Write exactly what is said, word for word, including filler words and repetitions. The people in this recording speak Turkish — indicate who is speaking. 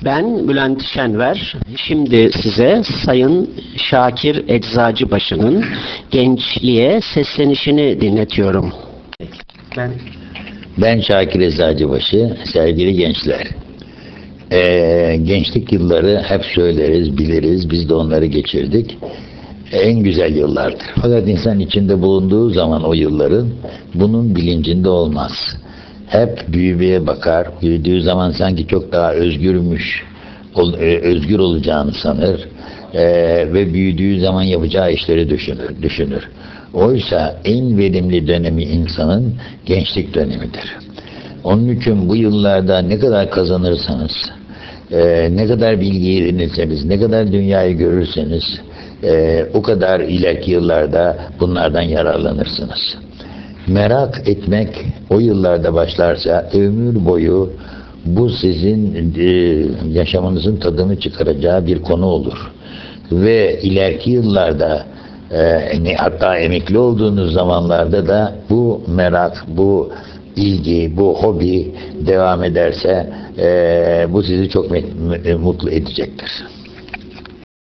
Speaker 1: Ben Bülent Şenver. Şimdi size Sayın Şakir Eczacıbaşı'nın gençliğe seslenişini dinletiyorum.
Speaker 2: Ben Ben Şakir Eczacıbaşı, sevgili gençler. Ee, gençlik yılları hep söyleriz, biliriz, biz de onları geçirdik. En güzel yıllardır. Fakat insan içinde bulunduğu zaman o yılların bunun bilincinde olmaz. Hep büyümeye bakar, büyüdüğü zaman sanki çok daha özgürmüş, özgür olacağını sanır ee, ve büyüdüğü zaman yapacağı işleri düşünür, düşünür. Oysa en verimli dönemi insanın gençlik dönemidir. Onun için bu yıllarda ne kadar kazanırsanız, e, ne kadar bilgi edinirseniz, ne kadar dünyayı görürseniz, e, o kadar ileriki yıllarda bunlardan yararlanırsınız. Merak etmek o yıllarda başlarsa ömür boyu bu sizin e, yaşamınızın tadını çıkaracağı bir konu olur. Ve ileriki yıllarda e, hatta emekli olduğunuz zamanlarda da bu merak, bu ilgi, bu hobi devam ederse e, bu sizi çok mutlu edecektir.